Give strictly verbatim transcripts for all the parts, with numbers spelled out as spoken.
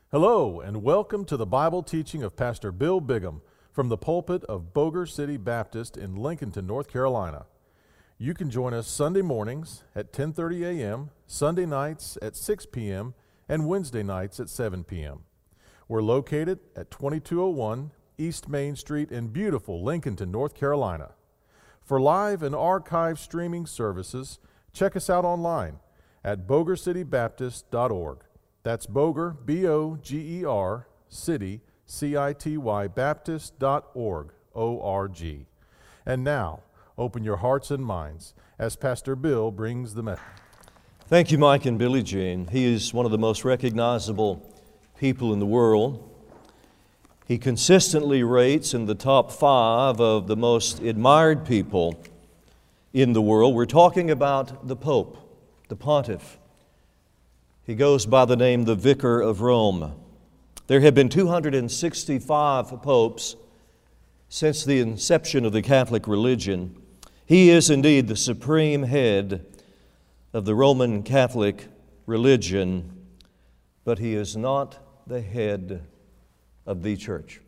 Hello, and welcome to the Bible teaching of Pastor Bill Bigham from the pulpit of Boger City Baptist in Lincolnton, North Carolina. You can join us Sunday mornings at ten thirty a m, Sunday nights at six p m, and Wednesday nights at seven p m We're located at twenty-two oh one East Main Street in beautiful Lincolnton, North Carolina. For live and archive streaming services, check us out online at boger city baptist dot org. That's Boger, B O G E R, City, C I T Y, Baptist dot org, O R G. And now, open your hearts and minds as Pastor Bill brings the message. Thank you, Mike and Billie Jean. He is one of the most recognizable people in the world. He consistently rates in the top five of the most admired people in the world. We're talking about the Pope, the Pontiff. He goes by the name the Vicar of Rome. There have been two hundred sixty-five popes since the inception of the Catholic religion. He is indeed the supreme head of the Roman Catholic religion, but he is not the head of the church.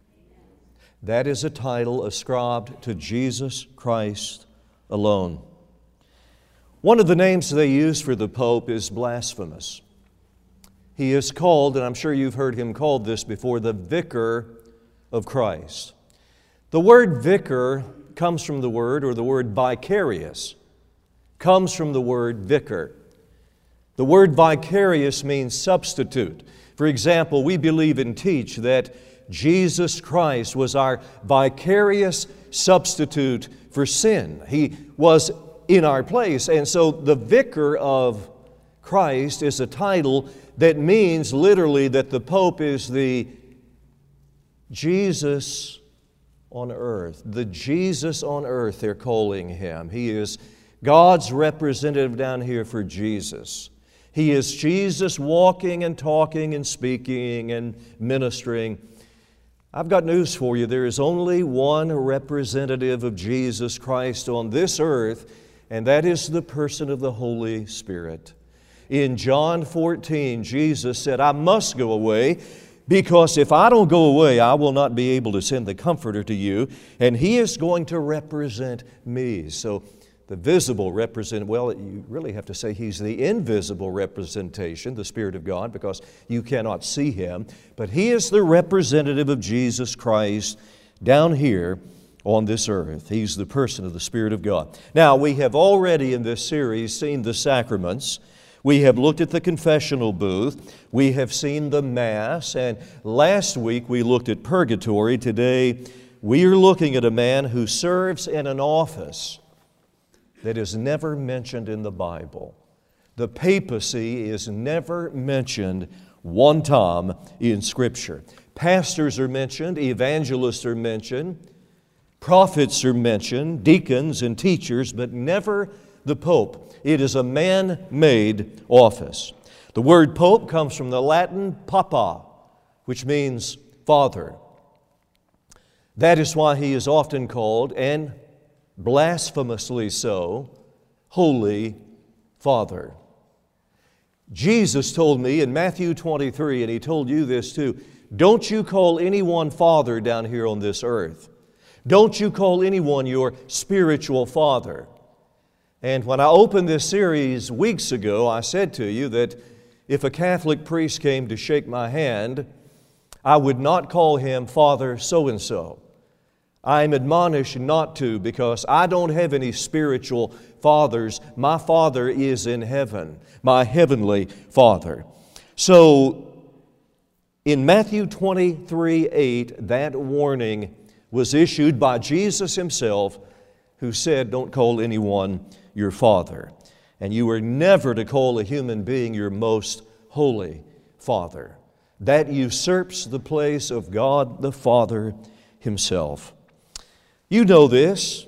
That is a title ascribed to Jesus Christ alone. One of the names they use for the Pope is blasphemous. He is called, and I'm sure you've heard him called this before, the Vicar of Christ. The word vicar comes from the word, or the word vicarious, comes from the word vicar. The word vicarious means substitute. For example, we believe and teach that Jesus Christ was our vicarious substitute for sin. He was in our place. And so the Vicar of Christ is a title that means literally that the Pope is the Jesus on earth. The Jesus on earth, they're calling him. He is God's representative down here for Jesus. He is Jesus walking and talking and speaking and ministering. I've got news for you. There is only one representative of Jesus Christ on this earth, and that is the person of the Holy Spirit. In John fourteen, Jesus said, I must go away, because if I don't go away, I will not be able to send the Comforter to you, and He is going to represent me. So the visible represent, well, you really have to say He's the invisible representation, the Spirit of God, because you cannot see Him. But He is the representative of Jesus Christ down here on this earth. He's the person of the Spirit of God. Now, we have already in this series seen the sacraments. We have looked at the confessional booth. We have seen the Mass. And last week we looked at purgatory. Today we are looking at a man who serves in an office that is never mentioned in the Bible. The papacy is never mentioned one time in Scripture. Pastors are mentioned, evangelists are mentioned, prophets are mentioned, deacons and teachers, but never the Pope. It is a man-made office. The word Pope comes from the Latin papa, which means father. That is why he is often called, and blasphemously so, Holy Father. Jesus told me in Matthew twenty-three, and He told you this too, don't you call anyone father down here on this earth. Don't you call anyone your spiritual father. And when I opened this series weeks ago, I said to you that if a Catholic priest came to shake my hand, I would not call him Father so-and-so. I am admonished not to, because I don't have any spiritual fathers. My Father is in heaven, my heavenly Father. So in Matthew twenty-three eight, that warning was issued by Jesus Himself, who said, don't call anyone your father. And you are never to call a human being your most holy Father. That usurps the place of God the Father Himself. You know this.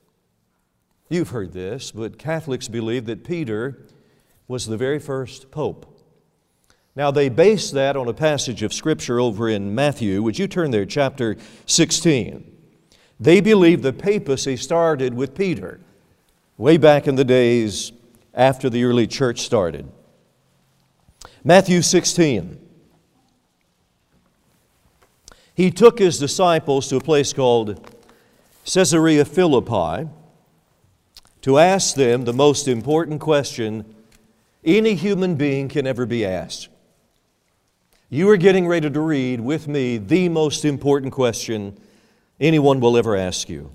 You've heard this, but Catholics believe that Peter was the very first pope. Now, they base that on a passage of Scripture over in Matthew. Would you turn there, chapter sixteen? They believe the papacy started with Peter, way back in the days after the early church started. Matthew sixteen. he took his disciples to a place called Caesarea Philippi to ask them the most important question any human being can ever be asked. You are getting ready to read with me the most important question anyone will ever ask you.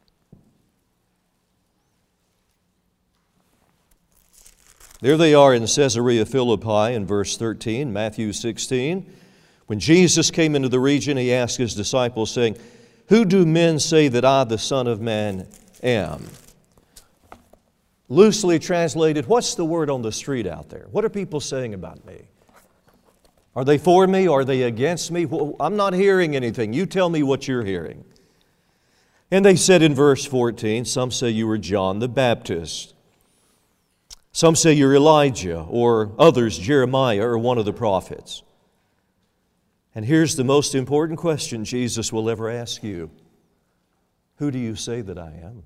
There they are in Caesarea Philippi in verse thirteen, Matthew sixteen. When Jesus came into the region, he asked his disciples, saying, "Who do men say that I, the Son of Man, am?" Loosely translated, what's the word on the street out there? What are people saying about me? Are they for me? Are they against me? Well, I'm not hearing anything. You tell me what you're hearing. And they said in verse fourteen, some say you were John the Baptist. Some say you're Elijah, or others Jeremiah, or one of the prophets. And here's the most important question Jesus will ever ask you. Who do you say that I am?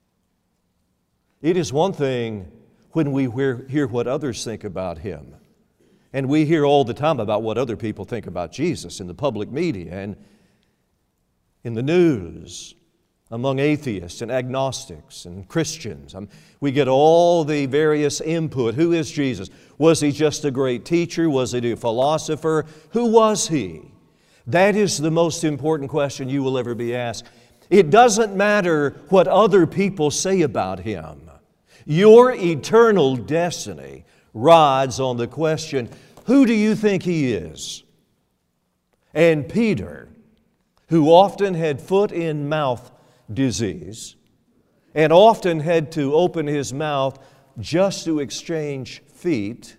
It is one thing when we hear, hear what others think about Him. And we hear all the time about what other people think about Jesus in the public media and in the news, among atheists and agnostics and Christians. Um, we get all the various input. Who is Jesus? Was He just a great teacher? Was He a philosopher? Who was He? That is the most important question you will ever be asked. It doesn't matter what other people say about Him. Your eternal destiny rides on the question, who do you think He is? And Peter, who often had foot in mouth disease and often had to open his mouth just to exchange feet,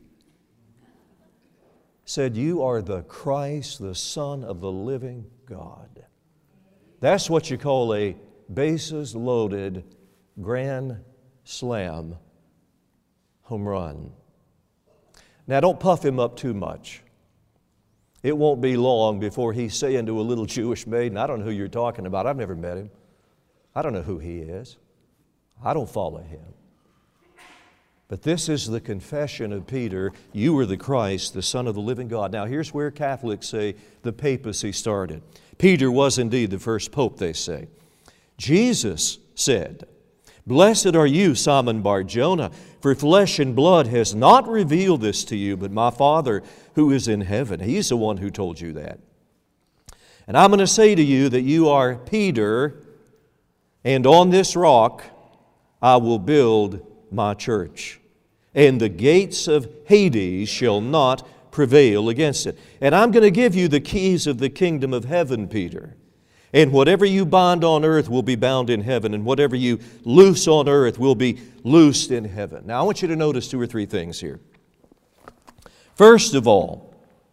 said, "You are the Christ, the Son of the living God." That's what you call a bases loaded grand slam home run. Now don't puff him up too much. It won't be long before he's saying to a little Jewish maiden, "I don't know who you're talking about. I've never met him. I don't know who he is. I don't follow him." But this is the confession of Peter. You are the Christ, the Son of the living God. Now here's where Catholics say the papacy started. Peter was indeed the first pope, they say. Jesus said, "Blessed are you, Simon Bar-Jonah, for flesh and blood has not revealed this to you, but my Father who is in heaven." He's the one who told you that. "And I'm going to say to you that you are Peter, and on this rock I will build my church, and the gates of Hades shall not prevail against it. And I'm going to give you the keys of the kingdom of heaven, Peter. And whatever you bind on earth will be bound in heaven, and whatever you loose on earth will be loosed in heaven." Now I want you to notice two or three things here. First of all,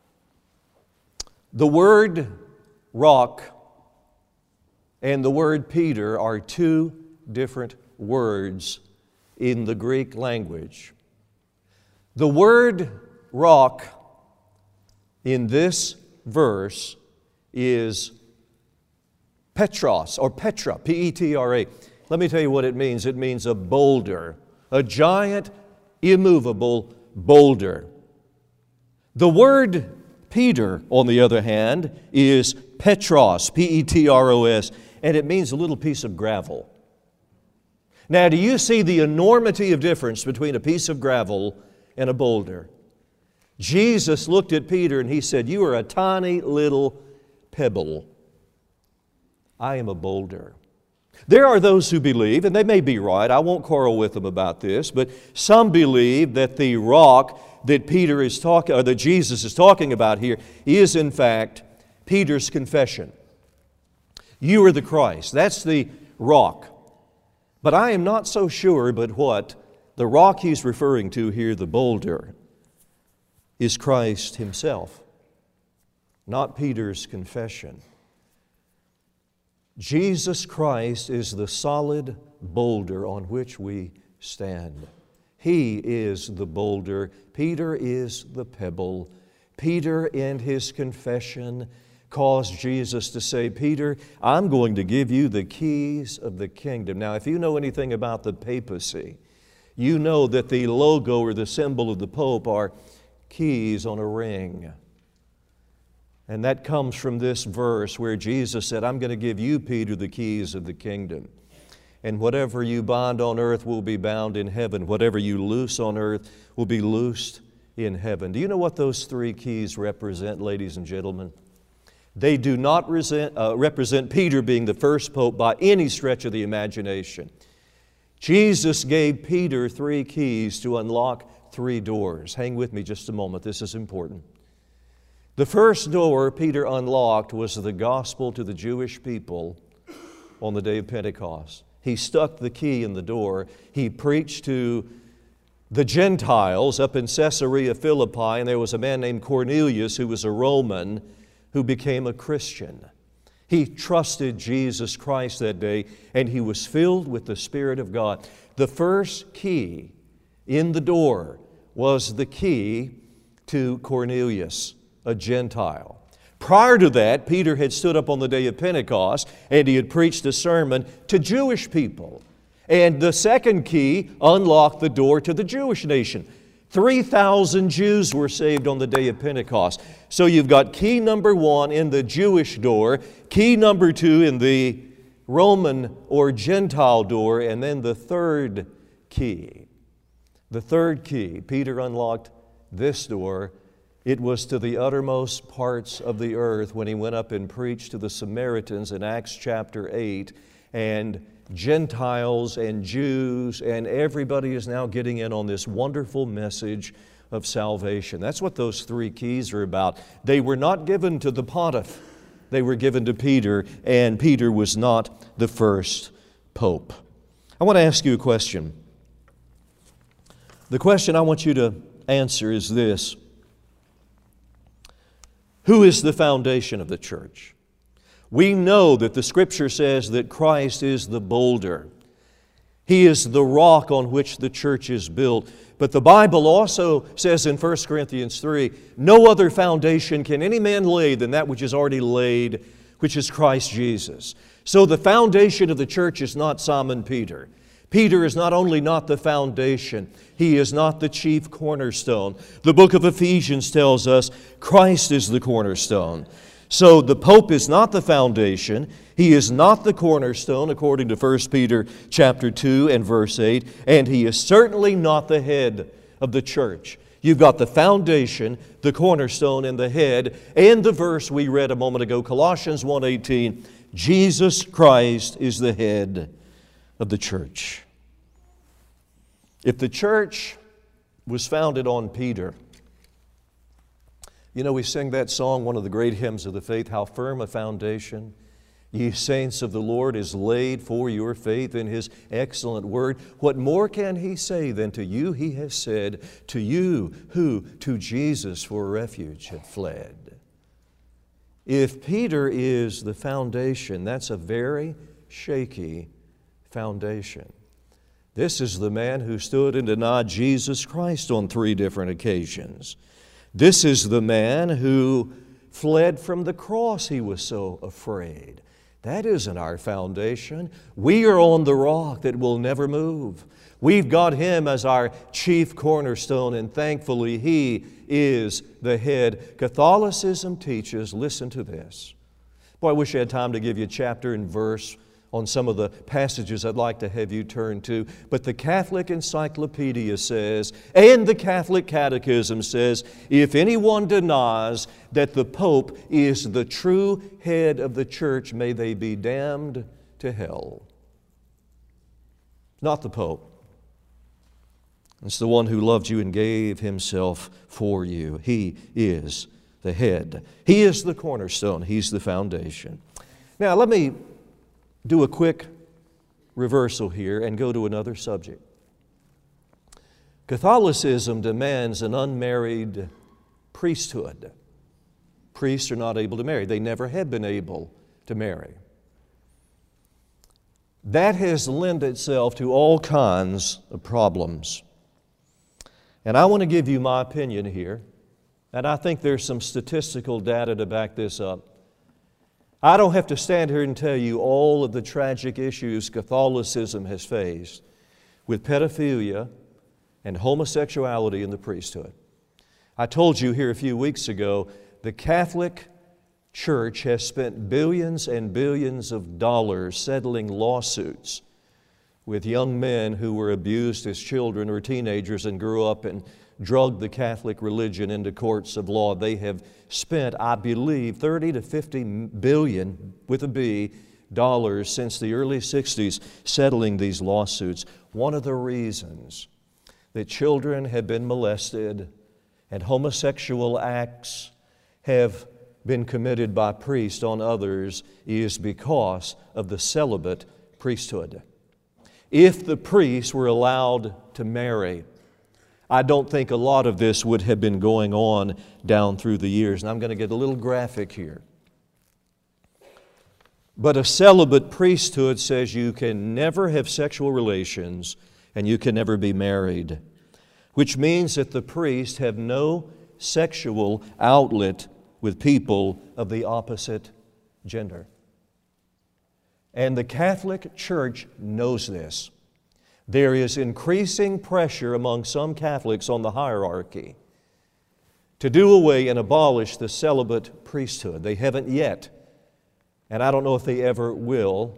the word rock and the word Peter are two different words in the Greek language. The word rock in this verse is Petros, or Petra, P E T R A. Let me tell you what it means. It means a boulder, a giant, immovable boulder. The word Peter, on the other hand, is Petros, P E T R O S, and it means a little piece of gravel. Now, do you see the enormity of difference between a piece of gravel and a boulder? Jesus looked at Peter and He said, "You are a tiny little pebble. I am a boulder." There are those who believe, and they may be right, I won't quarrel with them about this, but some believe that the rock that Peter is talking, or that Jesus is talking about here, is in fact Peter's confession. You are the Christ. That's the rock. But I am not so sure but what the rock he's referring to here, the boulder, is Christ Himself, not Peter's confession. Jesus Christ is the solid boulder on which we stand. He is the boulder. Peter is the pebble. Peter, in his confession, caused Jesus to say, "Peter, I'm going to give you the keys of the kingdom." Now, if you know anything about the papacy, you know that the logo or the symbol of the Pope are keys on a ring. And that comes from this verse where Jesus said, I'm going to give you, Peter, the keys of the kingdom. And whatever you bind on earth will be bound in heaven. Whatever you loose on earth will be loosed in heaven. Do you know what those three keys represent, ladies and gentlemen? They do not resent, uh, represent Peter being the first pope by any stretch of the imagination. Jesus gave Peter three keys to unlock three doors. Hang with me just a moment. This is important. The first door Peter unlocked was the gospel to the Jewish people on the day of Pentecost. He stuck the key in the door. He preached to the Gentiles up in Caesarea Philippi, and there was a man named Cornelius who was a Roman who became a Christian. He trusted Jesus Christ that day, and he was filled with the Spirit of God. The first key in the door was the key to Cornelius, a Gentile. Prior to that, Peter had stood up on the day of Pentecost and he had preached a sermon to Jewish people. And the second key unlocked the door to the Jewish nation. three thousand Jews were saved on the day of Pentecost. So you've got key number one in the Jewish door, key number two in the Roman or Gentile door, and then the third key. The third key, Peter unlocked this door. It was to the uttermost parts of the earth when he went up and preached to the Samaritans in Acts chapter eight. And Gentiles and Jews and everybody is now getting in on this wonderful message of salvation. That's what those three keys are about. They were not given to the pontiff. They were given to Peter, and Peter was not the first pope. I want to ask you a question. The question I want you to answer is this. Who is the foundation of the church? We know that the Scripture says that Christ is the boulder. He is the rock on which the church is built. But the Bible also says in First Corinthians three, no other foundation can any man lay than that which is already laid, which is Christ Jesus. So the foundation of the church is not Simon Peter. Peter is not only not the foundation, he is not the chief cornerstone. The book of Ephesians tells us Christ is the cornerstone. So the Pope is not the foundation. He is not the cornerstone, according to First Peter chapter two and verse eight, and he is certainly not the head of the church. You've got the foundation, the cornerstone, and the head, and the verse we read a moment ago, Colossians one eighteen, Jesus Christ is the head of the church. If the church was founded on Peter, you know, we sing that song, one of the great hymns of the faith, how firm a foundation, ye saints of the Lord, is laid for your faith in His excellent word. What more can He say than to you He has said, to you who to Jesus for refuge had fled? If Peter is the foundation, that's a very shaky foundation. This is the man who stood and denied Jesus Christ on three different occasions. This is the man who fled from the cross. He was so afraid. That isn't our foundation. We are on the rock that will never move. We've got Him as our chief cornerstone, and thankfully He is the head. Catholicism teaches, listen to this. Boy, I wish I had time to give you a chapter and verse on some of the passages I'd like to have you turn to. But the Catholic Encyclopedia says, and the Catholic Catechism says, if anyone denies that the Pope is the true head of the church, may they be damned to hell. Not the Pope. It's the one who loved you and gave Himself for you. He is the head. He is the cornerstone. He's the foundation. Now, let me do a quick reversal here and go to another subject. Catholicism demands an unmarried priesthood. Priests are not able to marry. They never have been able to marry. That has lent itself to all kinds of problems. And I want to give you my opinion here, and I think there's some statistical data to back this up. I don't have to stand here and tell you all of the tragic issues Catholicism has faced with pedophilia and homosexuality in the priesthood. I told you here a few weeks ago, the Catholic church has spent billions and billions of dollars settling lawsuits with young men who were abused as children or teenagers and grew up and drugged the Catholic religion into courts of law. They have spent, I believe, thirty to fifty billion, with a B, dollars since the early sixties settling these lawsuits. One of the reasons that children have been molested and homosexual acts have been committed by priests on others is because of the celibate priesthood. If the priests were allowed to marry, I don't think a lot of this would have been going on down through the years. And I'm going to get a little graphic here. But a celibate priesthood says you can never have sexual relations and you can never be married, which means that the priests have no sexual outlet with people of the opposite gender. And the Catholic Church knows this. There is increasing pressure among some Catholics on the hierarchy to do away and abolish the celibate priesthood. They haven't yet, and I don't know if they ever will.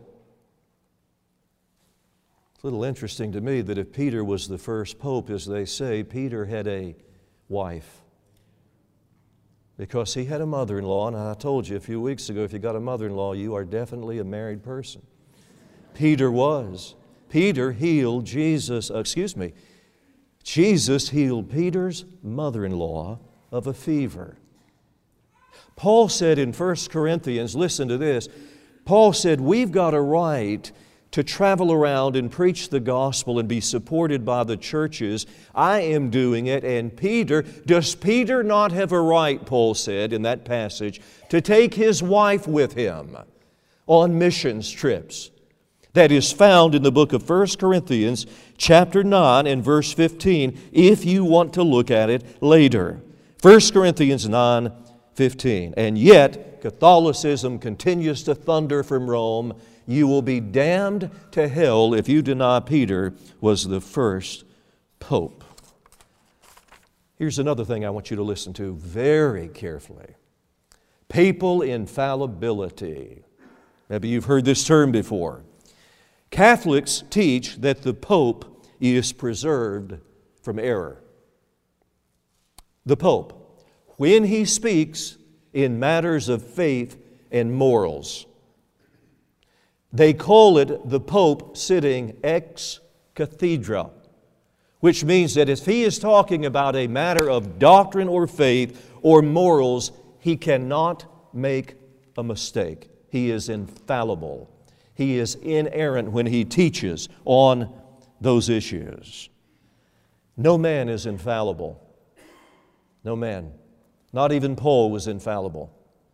It's a little interesting to me that if Peter was the first pope, as they say, Peter had a wife, because he had a mother-in-law, and I told you a few weeks ago, if you got a mother-in-law, you are definitely a married person. Peter was. Peter healed Jesus, uh, excuse me, Jesus healed Peter's mother-in-law of a fever. Paul said in First Corinthians, listen to this, Paul said, we've got a right to travel around and preach the gospel and be supported by the churches. I am doing it, and Peter, does Peter not have a right, Paul said in that passage, to take his wife with him on missions trips? That is found in the book of First Corinthians chapter nine and verse fifteen, if you want to look at it later. First Corinthians nine fifteen. And yet, Catholicism continues to thunder from Rome. You will be damned to hell if you deny Peter was the first pope. Here's another thing I want you to listen to very carefully. Papal infallibility. Maybe you've heard this term before. Catholics teach that the Pope is preserved from error. The Pope, when he speaks in matters of faith and morals, they call it the Pope sitting ex cathedra, which means that if he is talking about a matter of doctrine or faith or morals, he cannot make a mistake. He is infallible. He is inerrant when he teaches on those issues. No man is infallible. No man. Not even Paul was infallible.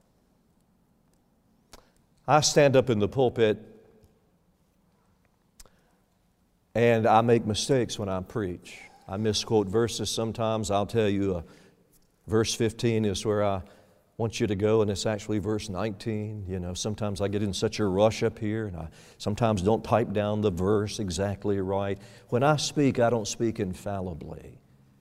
I stand up in the pulpit and I make mistakes when I preach. I misquote verses sometimes. I'll tell you, uh, verse fifteen is where I want you to go, and it's actually verse nineteen. You know, sometimes I get in such a rush up here, and I sometimes don't type down the verse exactly right. When I speak, I don't speak infallibly.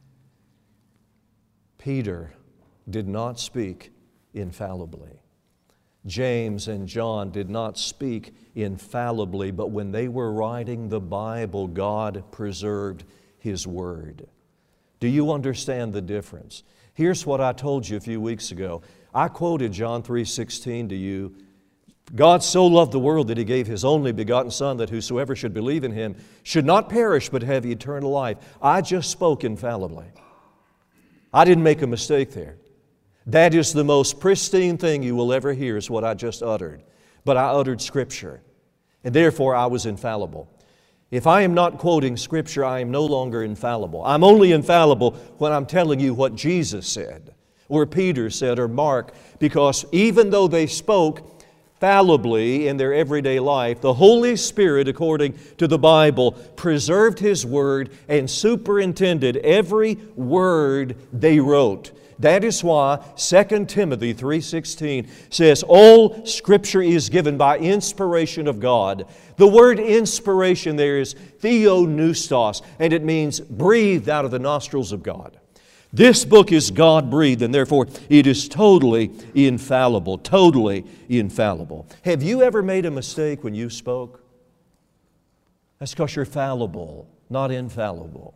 Peter did not speak infallibly. James and John did not speak infallibly, but when they were writing the Bible, God preserved His Word. Do you understand the difference? Here's what I told you a few weeks ago. I quoted John three sixteen to you. God so loved the world that He gave His only begotten Son, that whosoever should believe in Him should not perish but have eternal life. I just spoke infallibly. I didn't make a mistake there. That is the most pristine thing you will ever hear, is what I just uttered. But I uttered Scripture, and therefore I was infallible. If I am not quoting Scripture, I am no longer infallible. I'm only infallible when I'm telling you what Jesus said, or Peter said, or Mark, because even though they spoke fallibly in their everyday life, the Holy Spirit, according to the Bible, preserved His Word and superintended every word they wrote. That is why Second Timothy three sixteen says, all Scripture is given by inspiration of God. The word inspiration there is theopneustos, and it means breathed out of the nostrils of God. This book is God-breathed, and therefore it is totally infallible, totally infallible. Have you ever made a mistake when you spoke? That's because you're fallible, not infallible.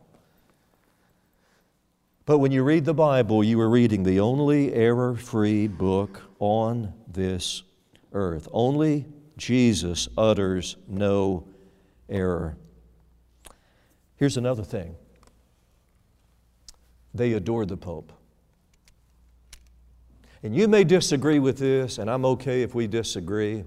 But when you read the Bible, you are reading the only error-free book on this earth. Only Jesus utters no error. Here's another thing. They adore the Pope. And you may disagree with this, and I'm okay if we disagree,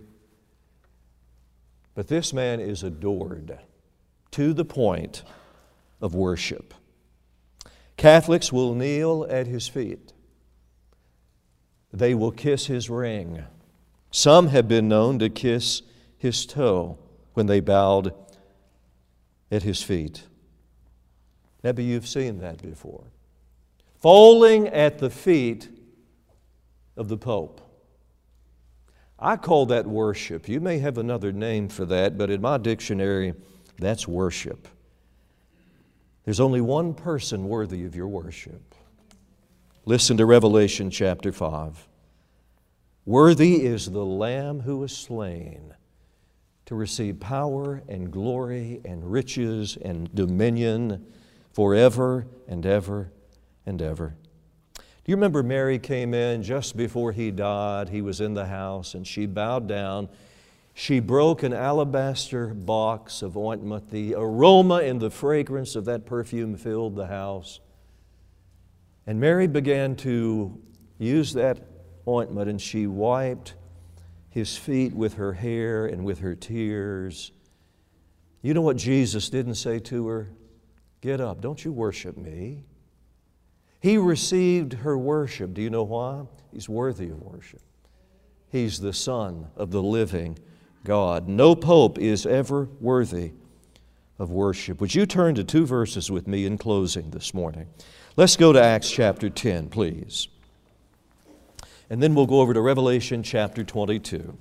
but this man is adored to the point of worship. Catholics will kneel at his feet. They will kiss his ring. Some have been known to kiss his toe when they bowed at his feet. Maybe you've seen that before. Falling at the feet of the Pope. I call that worship. You may have another name for that, but in my dictionary, that's worship. There's only one person worthy of your worship. Listen to Revelation chapter five. Worthy is the Lamb who was slain to receive power and glory and riches and dominion forever and ever and ever. Do you remember Mary came in just before he died? He was in the house and she bowed down. She broke an alabaster box of ointment. The aroma and the fragrance of that perfume filled the house. And Mary began to use that ointment, and she wiped his feet with her hair and with her tears. You know what Jesus didn't say to her? Get up, don't you worship me. He received her worship. Do you know why? He's worthy of worship. He's the Son of the living God. No pope is ever worthy of worship. Would you turn to two verses with me in closing this morning? Let's go to Acts chapter ten, please. And then we'll go over to Revelation chapter twenty-two.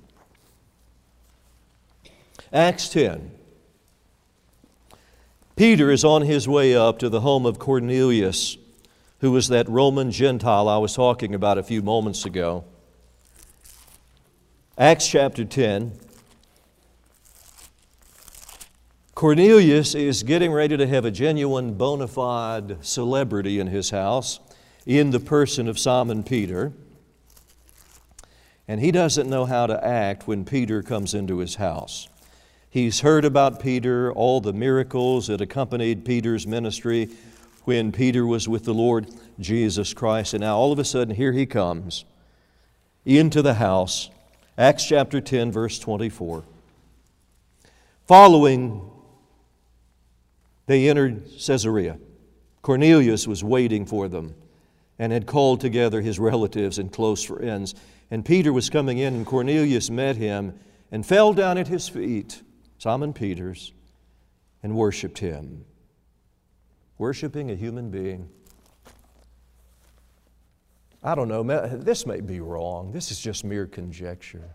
Acts ten. Peter is on his way up to the home of Cornelius, who was that Roman Gentile I was talking about a few moments ago. Acts chapter ten. Cornelius is getting ready to have a genuine bona fide celebrity in his house in the person of Simon Peter. And he doesn't know how to act when Peter comes into his house. He's heard about Peter, all the miracles that accompanied Peter's ministry when Peter was with the Lord Jesus Christ. And now all of a sudden here he comes into the house. Acts chapter ten, verse twenty-four. Following, they entered Caesarea. Cornelius was waiting for them and had called together his relatives and close friends. And Peter was coming in, and Cornelius met him and fell down at his feet, Simon Peter's, and worshiped him. Worshiping a human being. I don't know, this may be wrong. This is just mere conjecture.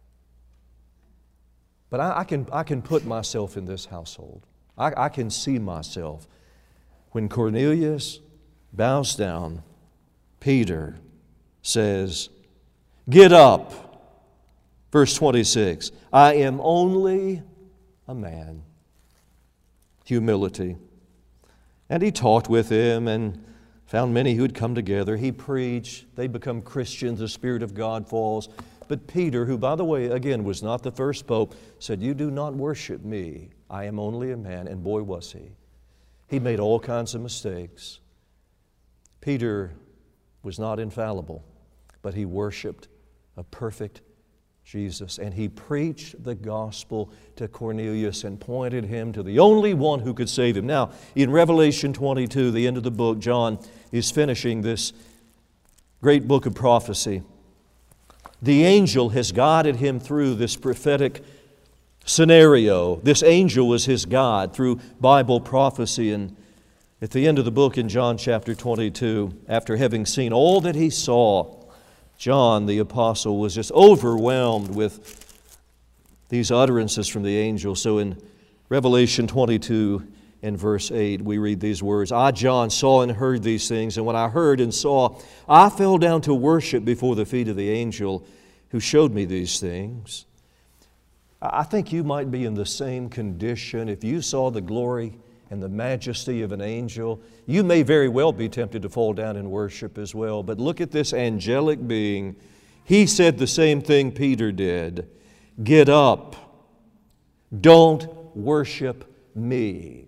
But I, I, can, I can put myself in this household. I, I can see myself. When Cornelius bows down, Peter says, "Get up." Verse twenty-six, "I am only a man." Humility. And he talked with him and found many who had come together. He preached. They become Christians. The Spirit of God falls. But Peter, who, by the way, again, was not the first pope, said, "You do not worship me. I am only a man." And boy, was he. He made all kinds of mistakes. Peter was not infallible, but he worshiped a perfect Jesus. And he preached the gospel to Cornelius and pointed him to the only one who could save him. Now, in Revelation twenty-two, the end of the book, John is finishing this great book of prophecy. The angel has guided him through this prophetic scenario. This angel was his guide through Bible prophecy. And at the end of the book in John chapter twenty-two, after having seen all that he saw, John the apostle was just overwhelmed with these utterances from the angel. So in Revelation twenty-two, in verse eight, we read these words, I, John, saw and heard these things, and when I heard and saw, I fell down to worship before the feet of the angel who showed me these things. I think you might be in the same condition. If you saw the glory and the majesty of an angel, you may very well be tempted to fall down and worship as well. But look at this angelic being. He said the same thing Peter did. Get up. Don't worship me.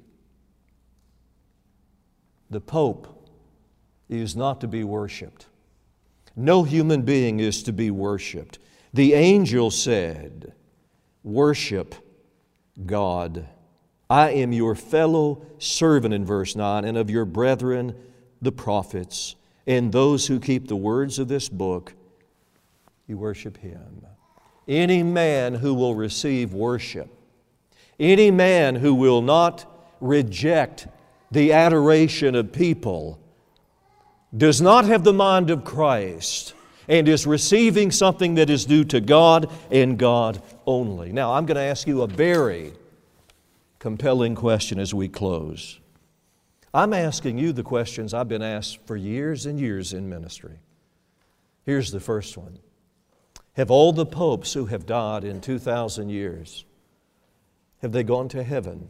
The Pope is not to be worshiped. No human being is to be worshiped. The angel said, worship God. I am your fellow servant, in verse nine, and of your brethren, the prophets, and those who keep the words of this book. You worship Him. Any man who will receive worship, any man who will not reject the adoration of people, does not have the mind of Christ and is receiving something that is due to God and God only. Now, I'm going to ask you a very compelling question as we close. I'm asking you the questions I've been asked for years and years in ministry. Here's the first one. Have all the popes who have died in two thousand years, have they gone to heaven?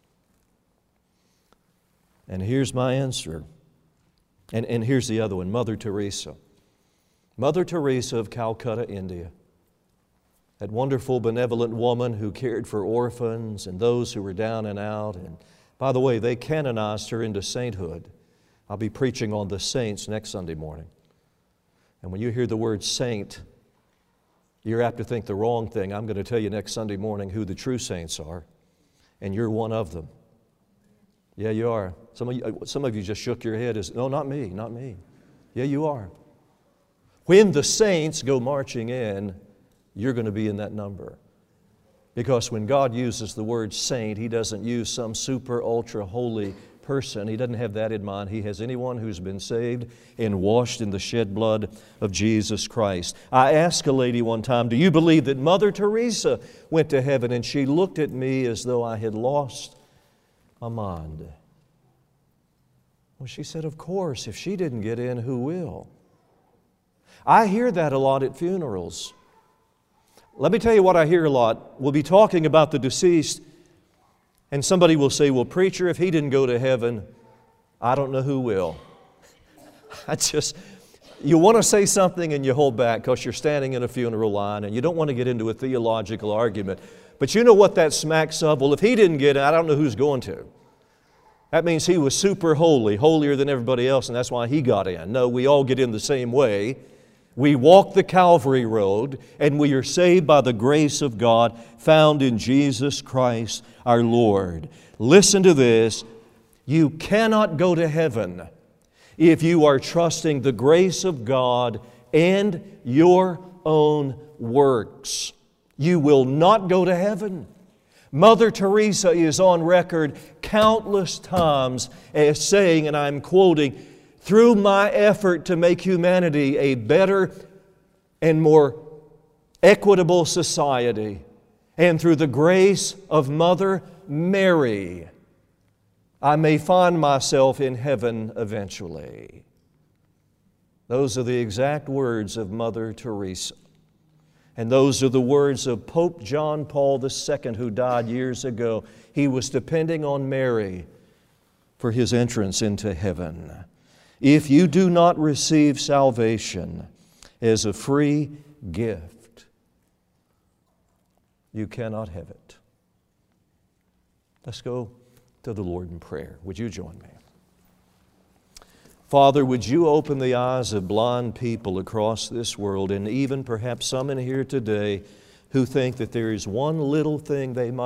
And here's my answer. And, and here's the other one, Mother Teresa. Mother Teresa of Calcutta, India. That wonderful, benevolent woman who cared for orphans and those who were down and out. And by the way, they canonized her into sainthood. I'll be preaching on the saints next Sunday morning. And when you hear the word saint, you're apt to think the wrong thing. I'm going to tell you next Sunday morning who the true saints are, and you're one of them. Yeah, you are. Some of you, some of you just shook your head as, no, not me, not me. Yeah, you are. When the saints go marching in, you're going to be in that number. Because when God uses the word saint, He doesn't use some super, ultra holy person. He doesn't have that in mind. He has anyone who's been saved and washed in the shed blood of Jesus Christ. I asked a lady one time, do you believe that Mother Teresa went to heaven? And she looked at me as though I had lost my mind. Well, she said, of course, if she didn't get in, who will? I hear that a lot at funerals. Let me tell you what I hear a lot. We'll be talking about the deceased, and somebody will say, well, preacher, if he didn't go to heaven, I don't know who will. I just, you want to say something and you hold back because you're standing in a funeral line and you don't want to get into a theological argument. But you know what that smacks of? Well, if he didn't get it, I don't know who's going to. That means he was super holy, holier than everybody else, and that's why he got in. No, we all get in the same way. We walk the Calvary road, and we are saved by the grace of God found in Jesus Christ our Lord. Listen to this. You cannot go to heaven if you are trusting the grace of God and your own works. You will not go to heaven. Mother Teresa is on record countless times as saying, and I'm quoting, through my effort to make humanity a better and more equitable society, and through the grace of Mother Mary, I may find myself in heaven eventually. Those are the exact words of Mother Teresa. And those are the words of Pope John Paul the Second, who died years ago. He was depending on Mary for his entrance into heaven. If you do not receive salvation as a free gift, you cannot have it. Let's go to the Lord in prayer. Would you join me? Father, would you open the eyes of blind people across this world, and even perhaps some in here today who think that there is one little thing they might